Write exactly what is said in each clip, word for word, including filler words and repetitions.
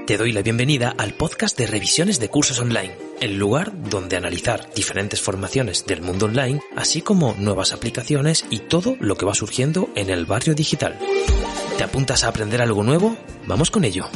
Te doy la bienvenida al podcast de revisiones de cursos online, el lugar donde analizar diferentes formaciones del mundo online, así como nuevas aplicaciones y todo lo que va surgiendo en el barrio digital. ¿Te apuntas a aprender algo nuevo? ¡Vamos con ello!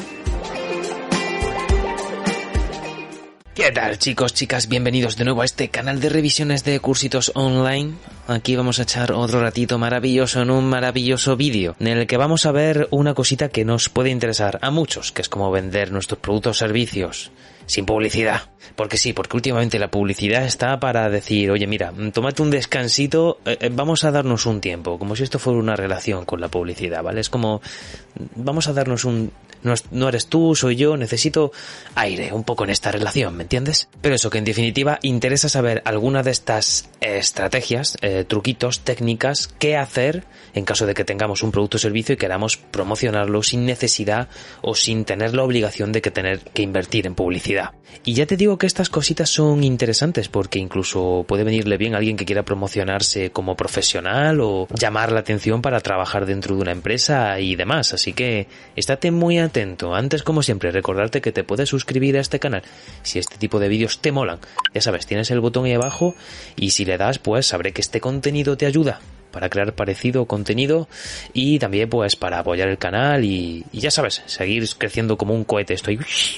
¿Qué tal, chicos, chicas? Bienvenidos de nuevo a este canal de revisiones de cursitos online. Aquí vamos a echar otro ratito maravilloso en un maravilloso vídeo en el que vamos a ver una cosita que nos puede interesar a muchos, que es cómo vender nuestros productos o servicios sin publicidad. Porque sí, porque últimamente la publicidad está para decir, oye, mira, tómate un descansito, eh, vamos a darnos un tiempo, como si esto fuera una relación con la publicidad, ¿vale? Es como, vamos a darnos un... No, no eres tú, soy yo, necesito aire un poco en esta relación, ¿me entiendes? Pero eso, que en definitiva interesa saber alguna de estas estrategias, eh, truquitos, técnicas, qué hacer en caso de que tengamos un producto o servicio y queramos promocionarlo sin necesidad o sin tener la obligación de que tener que invertir en publicidad. Y ya te digo que estas cositas son interesantes porque incluso puede venirle bien a alguien que quiera promocionarse como profesional o llamar la atención para trabajar dentro de una empresa y demás, así que estate muy atento. Antes, como siempre, recordarte que te puedes suscribir a este canal si este tipo de vídeos te molan. Ya sabes, tienes el botón ahí abajo y si le das, pues sabré que este contenido te ayuda para crear parecido contenido y también pues para apoyar el canal y, y ya sabes, seguir creciendo como un cohete. Estoy...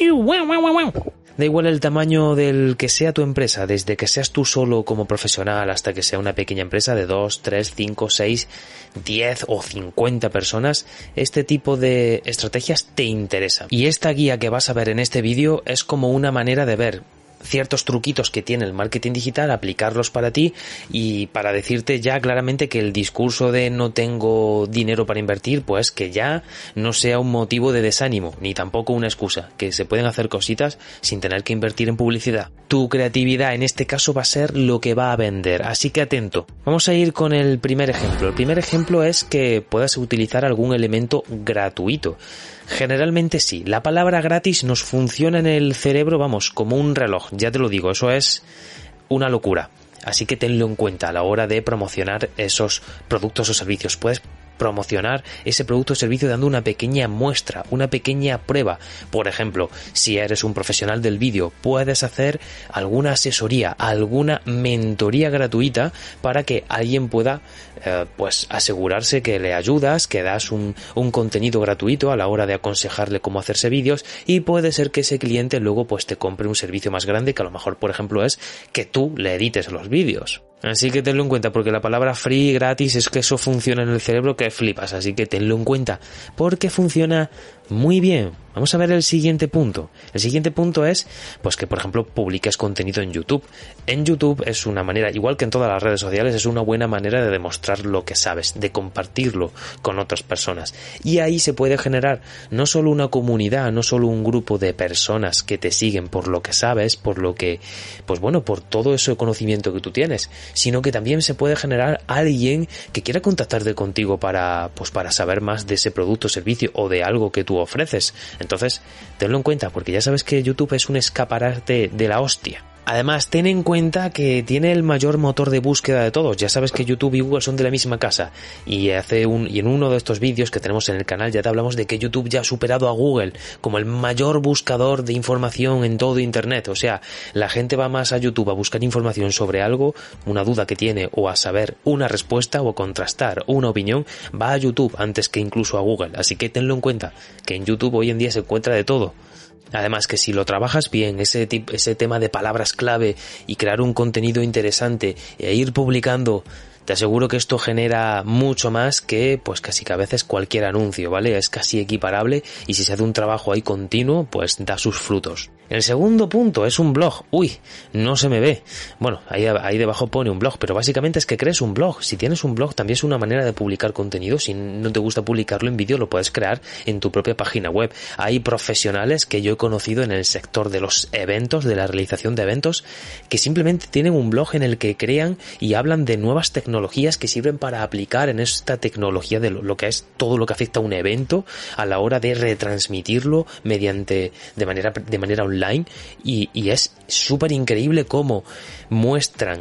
Da igual el tamaño del que sea tu empresa, desde que seas tú solo como profesional hasta que sea una pequeña empresa de dos, tres, cinco, seis, diez o cincuenta personas, este tipo de estrategias te interesan. Y esta guía que vas a ver en este vídeo es como una manera de ver ciertos truquitos que tiene el marketing digital, aplicarlos para ti y para decirte ya claramente que el discurso de no tengo dinero para invertir, pues que ya no sea un motivo de desánimo, ni tampoco una excusa, que se pueden hacer cositas sin tener que invertir en publicidad. Tu creatividad en este caso va a ser lo que va a vender, así que atento. Vamos a ir con el primer ejemplo. El primer ejemplo es que puedas utilizar algún elemento gratuito. Generalmente sí, la palabra gratis nos funciona en el cerebro, vamos, como un reloj, ya te lo digo, eso es una locura. Así que tenlo en cuenta a la hora de promocionar esos productos o servicios. Puedes promocionar ese producto o servicio dando una pequeña muestra, una pequeña prueba. Por ejemplo, si eres un profesional del vídeo, puedes hacer alguna asesoría, alguna mentoría gratuita para que alguien pueda eh, pues asegurarse que le ayudas, que das un, un contenido gratuito a la hora de aconsejarle cómo hacerse vídeos y puede ser que ese cliente luego pues te compre un servicio más grande que a lo mejor, por ejemplo, es que tú le edites los vídeos. Así que tenlo en cuenta porque la palabra free, gratis, es que eso funciona en el cerebro que flipas, así que tenlo en cuenta porque funciona muy bien. Vamos a ver el siguiente punto. El siguiente punto es pues que, por ejemplo, publiques contenido en YouTube. En YouTube es una manera, igual que en todas las redes sociales, es una buena manera de demostrar lo que sabes, de compartirlo con otras personas. Y ahí se puede generar no solo una comunidad, no solo un grupo de personas que te siguen por lo que sabes, por lo que, pues bueno, por todo ese conocimiento que tú tienes, sino que también se puede generar alguien que quiera contactarte contigo para, pues para saber más de ese producto o servicio o de algo que tú ofreces. Entonces, tenlo en cuenta porque ya sabes que YouTube es un escaparate de la hostia. Además, ten en cuenta que tiene el mayor motor de búsqueda de todos. Ya sabes que YouTube y Google son de la misma casa. Y hace un y en uno de estos vídeos que tenemos en el canal ya te hablamos de que YouTube ya ha superado a Google como el mayor buscador de información en todo Internet. O sea, la gente va más a YouTube a buscar información sobre algo, una duda que tiene o a saber una respuesta o a contrastar una opinión, va a YouTube antes que incluso a Google. Así que tenlo en cuenta, que en YouTube hoy en día se encuentra de todo. Además que si lo trabajas bien, ese, tip, ese tema de palabras clave y crear un contenido interesante e ir publicando, te aseguro que esto genera mucho más que pues casi que a veces cualquier anuncio, ¿vale? Es casi equiparable y si se hace un trabajo ahí continuo, pues da sus frutos. El segundo punto es un blog. Uy, no se me ve. Bueno, ahí, ahí debajo pone un blog, pero básicamente es que crees un blog. Si tienes un blog también es una manera de publicar contenido. Si no te gusta publicarlo en vídeo, lo puedes crear en tu propia página web. Hay profesionales que yo he conocido en el sector de los eventos, de la realización de eventos, que simplemente tienen un blog en el que crean y hablan de nuevas tecnologías que sirven para aplicar en esta tecnología de lo, lo que es todo lo que afecta a un evento a la hora de retransmitirlo mediante de manera de manera online y, y es súper increíble cómo muestran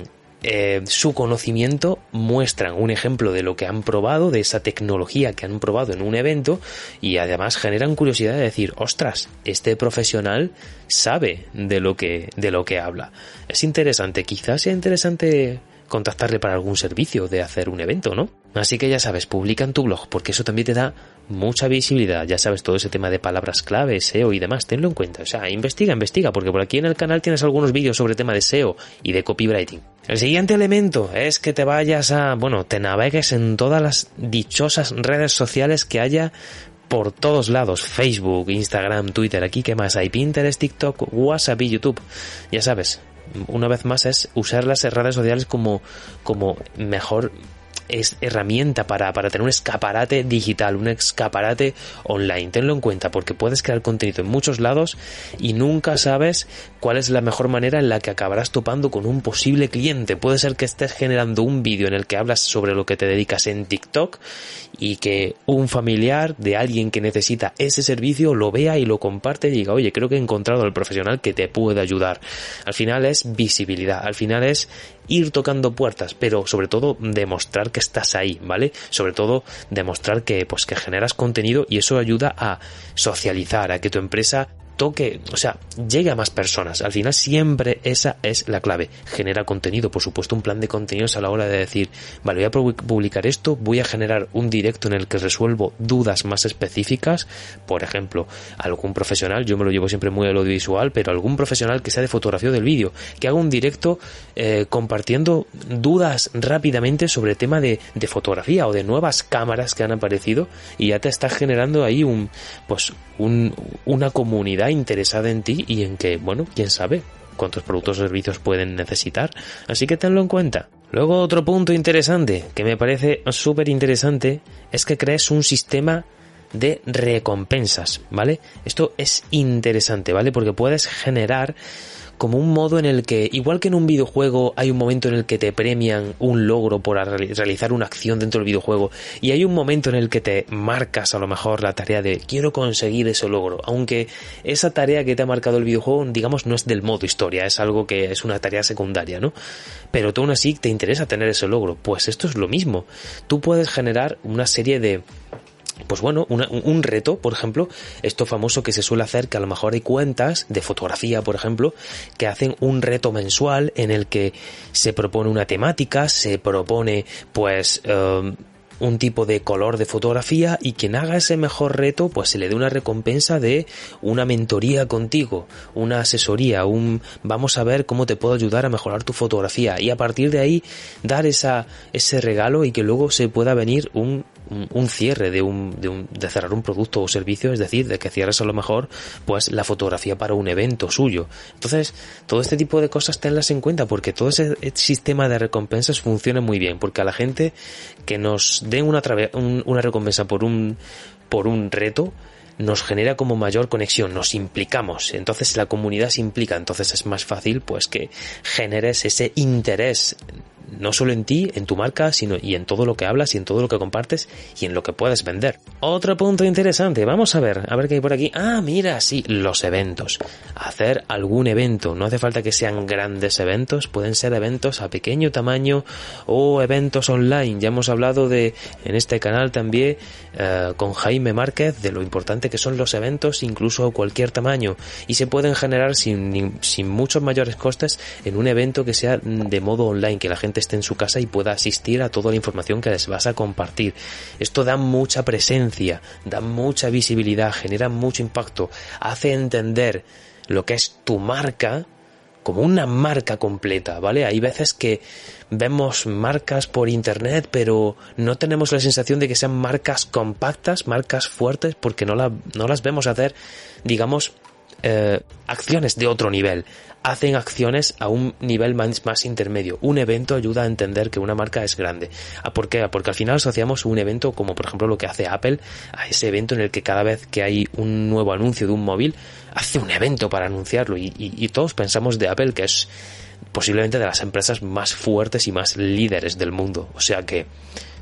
eh, su conocimiento, muestran un ejemplo de lo que han probado, de esa tecnología que han probado en un evento, y además generan curiosidad de decir, ostras, este profesional sabe de lo que, de lo que habla. Es interesante, quizás sea interesante contactarle para algún servicio de hacer un evento, ¿no? Así que ya sabes, publica en tu blog, porque eso también te da mucha visibilidad. Ya sabes, todo ese tema de palabras clave, S E O y demás, tenlo en cuenta. O sea, investiga, investiga, porque por aquí en el canal tienes algunos vídeos sobre tema de S E O y de copywriting. El siguiente elemento es que te vayas a, bueno, te navegues en todas las dichosas redes sociales que haya por todos lados: Facebook, Instagram, Twitter. Aquí, ¿qué más hay? Pinterest, TikTok, WhatsApp y YouTube. Ya sabes, una vez más es usar las redes sociales como, como mejor es herramienta para, para tener un escaparate digital, un escaparate online. Tenlo en cuenta, porque puedes crear contenido en muchos lados y nunca sabes cuál es la mejor manera en la que acabarás topando con un posible cliente. Puede ser que estés generando un vídeo en el que hablas sobre lo que te dedicas en TikTok y que un familiar de alguien que necesita ese servicio lo vea y lo comparte y diga, oye, creo que he encontrado al profesional que te puede ayudar. Al final es visibilidad, al final es ir tocando puertas, pero sobre todo demostrar que estás ahí, ¿vale? Sobre todo demostrar que, pues, que generas contenido, y eso ayuda a socializar, a que tu empresa toque, o sea, llegue a más personas. Al final siempre esa es la clave. Genera contenido, por supuesto, un plan de contenidos a la hora de decir, vale, voy a publicar esto, voy a generar un directo en el que resuelvo dudas más específicas. Por ejemplo, algún profesional, yo me lo llevo siempre muy al audiovisual, pero algún profesional que sea de fotografía o del vídeo, que haga un directo eh, compartiendo dudas rápidamente sobre tema de, de fotografía o de nuevas cámaras que han aparecido, y ya te estás generando ahí un, pues, un, una comunidad interesada en ti y en que, bueno, quién sabe cuántos productos o servicios pueden necesitar. Así que tenlo en cuenta. Luego, otro punto interesante que me parece súper interesante es que crees un sistema de recompensas, ¿vale? Esto es interesante, ¿vale? Porque puedes generar como un modo en el que, igual que en un videojuego hay un momento en el que te premian un logro por realizar una acción dentro del videojuego, y hay un momento en el que te marcas a lo mejor la tarea de quiero conseguir ese logro, aunque esa tarea que te ha marcado el videojuego, digamos, no es del modo historia, es algo que es una tarea secundaria, ¿no? Pero tú aún así te interesa tener ese logro. Pues esto es lo mismo. Tú puedes generar una serie de, pues bueno, una, un reto, por ejemplo, esto famoso que se suele hacer, que a lo mejor hay cuentas de fotografía, por ejemplo, que hacen un reto mensual en el que se propone una temática, se propone, pues, eh, un tipo de color de fotografía, y quien haga ese mejor reto, pues se le dé una recompensa de una mentoría contigo, una asesoría, un vamos a ver cómo te puedo ayudar a mejorar tu fotografía, y a partir de ahí dar esa ese regalo, y que luego se pueda venir un un, un cierre de un, de un de cerrar un producto o servicio, es decir, de que cierres a lo mejor pues la fotografía para un evento suyo. Entonces, todo este tipo de cosas tenlas en cuenta, porque todo ese sistema de recompensas funciona muy bien, porque a la gente que nos den una, un, una recompensa por un por un reto nos genera como mayor conexión, nos implicamos, entonces la comunidad se implica, entonces es más fácil pues que generes ese interés no solo en ti, en tu marca, sino y en todo lo que hablas y en todo lo que compartes y en lo que puedes vender. Otro punto interesante, vamos a ver, a ver qué hay por aquí. Ah, mira, sí, los eventos. Hacer algún evento, no hace falta que sean grandes eventos, pueden ser eventos a pequeño tamaño o eventos online. Ya hemos hablado de, en este canal también, eh, con Jaime Márquez, de lo importante que son los eventos, incluso a cualquier tamaño, y se pueden generar sin, sin muchos mayores costes en un evento que sea de modo online, que la gente esté en su casa y pueda asistir a toda la información que les vas a compartir. Esto da mucha presencia, da mucha visibilidad, genera mucho impacto, hace entender lo que es tu marca como una marca completa, ¿vale? Hay veces que vemos marcas por internet, pero no tenemos la sensación de que sean marcas compactas, marcas fuertes, porque no, la, no las vemos hacer, digamos, eh, acciones de otro nivel. Hacen acciones a un nivel más, más intermedio. Un evento ayuda a entender que una marca es grande. ¿Por qué? Porque al final asociamos un evento como por ejemplo lo que hace Apple a ese evento en el que cada vez que hay un nuevo anuncio de un móvil hace un evento para anunciarlo, y, y, y todos pensamos de Apple que es posiblemente de las empresas más fuertes y más líderes del mundo. O sea que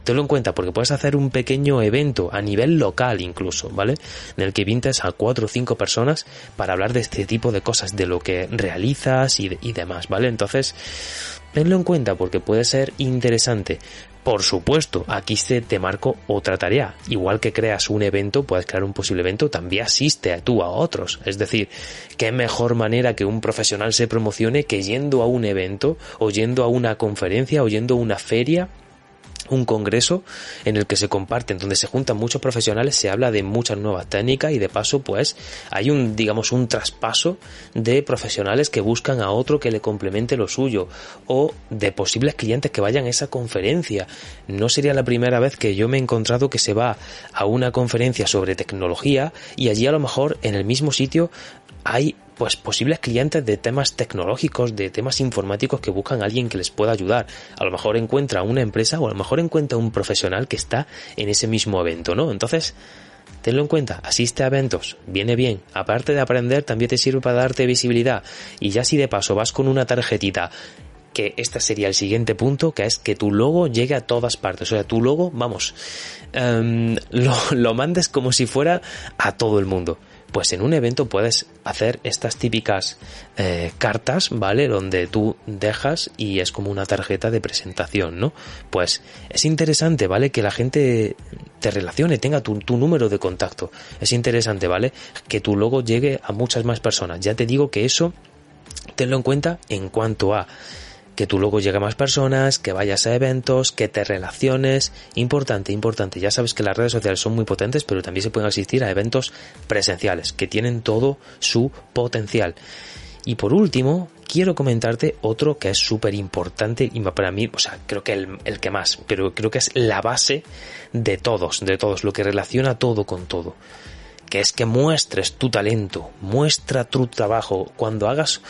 Tenlo en cuenta porque puedes hacer un pequeño evento a nivel local incluso, ¿vale? En el que invites a cuatro o cinco personas para hablar de este tipo de cosas, de lo que realizas y, de, y demás, ¿vale? Entonces, tenlo en cuenta porque puede ser interesante. Por supuesto, aquí se te marco otra tarea. Igual que creas un evento, puedes crear un posible evento, también asiste a tú a otros. Es decir, qué mejor manera que un profesional se promocione que yendo a un evento, o yendo a una conferencia, o yendo a una feria, un congreso en el que se comparten, donde se juntan muchos profesionales, se habla de muchas nuevas técnicas y de paso pues hay un, digamos, un traspaso de profesionales que buscan a otro que le complemente lo suyo, o de posibles clientes que vayan a esa conferencia. No sería la primera vez que yo me he encontrado que se va a una conferencia sobre tecnología y allí a lo mejor en el mismo sitio hay pues posibles clientes de temas tecnológicos, de temas informáticos que buscan a alguien que les pueda ayudar. A lo mejor encuentra una empresa o a lo mejor encuentra un profesional que está en ese mismo evento, ¿no? Entonces, tenlo en cuenta, asiste a eventos, viene bien. Aparte de aprender, también te sirve para darte visibilidad. Y ya si de paso vas con una tarjetita, que este sería el siguiente punto, que es que tu logo llegue a todas partes. O sea, tu logo, vamos, um, lo, lo mandes como si fuera a todo el mundo. Pues en un evento puedes hacer estas típicas eh, cartas, ¿vale? Donde tú dejas y es como una tarjeta de presentación, ¿no? Pues es interesante, ¿vale? Que la gente te relacione, tenga tu, tu número de contacto. Es interesante, ¿vale? Que tu logo llegue a muchas más personas. Ya te digo que eso, tenlo en cuenta en cuanto a que tu logo llegue a más personas, que vayas a eventos, que te relaciones. Importante, importante. Ya sabes que las redes sociales son muy potentes, pero también se pueden asistir a eventos presenciales, que tienen todo su potencial. Y por último, quiero comentarte otro que es súper importante y para mí, o sea, creo que el, el que más, pero creo que es la base de todos, de todos, lo que relaciona todo con todo. Que es que muestres tu talento, muestra tu trabajo. Cuando hagas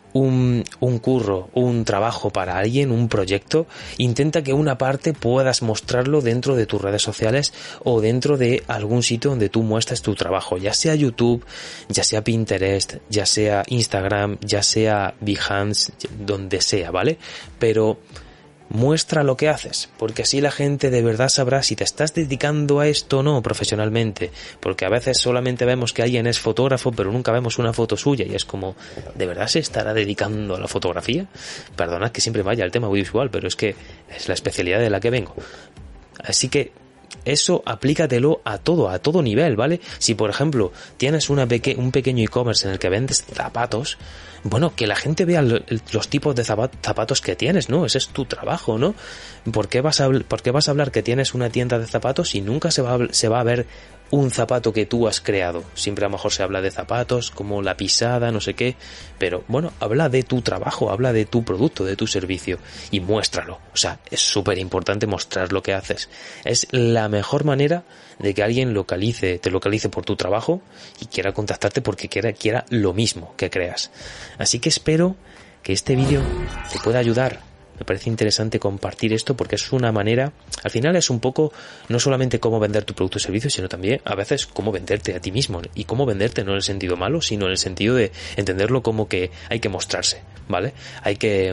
Un, un curro, un trabajo para alguien, un proyecto, intenta que una parte puedas mostrarlo dentro de tus redes sociales o dentro de algún sitio donde tú muestres tu trabajo, ya sea YouTube, ya sea Pinterest, ya sea Instagram, ya sea Behance, donde sea, ¿vale? Pero muestra lo que haces, porque así la gente de verdad sabrá si te estás dedicando a esto o no profesionalmente, porque a veces solamente vemos que alguien es fotógrafo pero nunca vemos una foto suya y es como, ¿de verdad se estará dedicando a la fotografía? Perdonad que siempre vaya al tema audiovisual, pero es que es la especialidad de la que vengo. Así que eso aplícatelo a todo, a todo nivel, ¿vale? Si por ejemplo tienes una peque- un pequeño e-commerce en el que vendes zapatos, bueno, que la gente vea lo, los tipos de zapatos que tienes, ¿no? Ese es tu trabajo, ¿no? ¿Por qué vas a, por qué vas a hablar que tienes una tienda de zapatos y nunca se va, a, se va a ver un zapato que tú has creado? Siempre a lo mejor se habla de zapatos, como la pisada, no sé qué, pero bueno, habla de tu trabajo, habla de tu producto, de tu servicio y muéstralo. O sea, es súper importante mostrar lo que haces. Es la mejor manera de que alguien localice, te localice por tu trabajo y quiera contactarte porque quiera, quiera lo mismo que creas. Así que espero que este vídeo te pueda ayudar. Me parece interesante compartir esto porque es una manera, al final es un poco no solamente cómo vender tu producto o servicio, sino también a veces cómo venderte a ti mismo. Y cómo venderte no en el sentido malo, sino en el sentido de entenderlo como que hay que mostrarse, ¿vale? Hay que...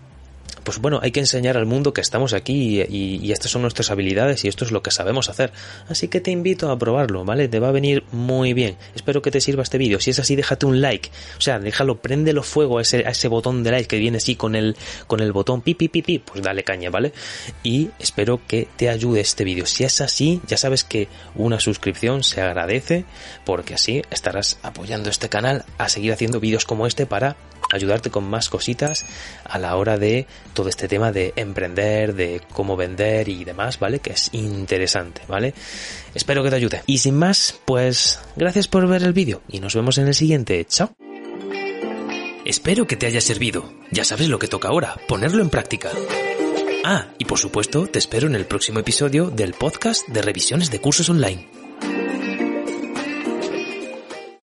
Pues bueno, hay que enseñar al mundo que estamos aquí y, y, y estas son nuestras habilidades y esto es lo que sabemos hacer. Así que te invito a probarlo, ¿vale? Te va a venir muy bien. Espero que te sirva este vídeo. Si es así, déjate un like. O sea, déjalo, préndelo fuego a ese, a ese botón de like que viene así con el, con el botón pi, pi, pi, pi. Pues dale caña, ¿vale? Y espero que te ayude este vídeo. Si es así, ya sabes que una suscripción se agradece porque así estarás apoyando este canal a seguir haciendo vídeos como este para ayudarte con más cositas a la hora de todo este tema de emprender, de cómo vender y demás, ¿vale? Que es interesante, ¿vale? Espero que te ayude. Y sin más, pues gracias por ver el vídeo y nos vemos en el siguiente. ¡Chao! Espero que te haya servido. Ya sabes lo que toca ahora, ponerlo en práctica. Ah, y por supuesto, te espero en el próximo episodio del podcast de revisiones de cursos online.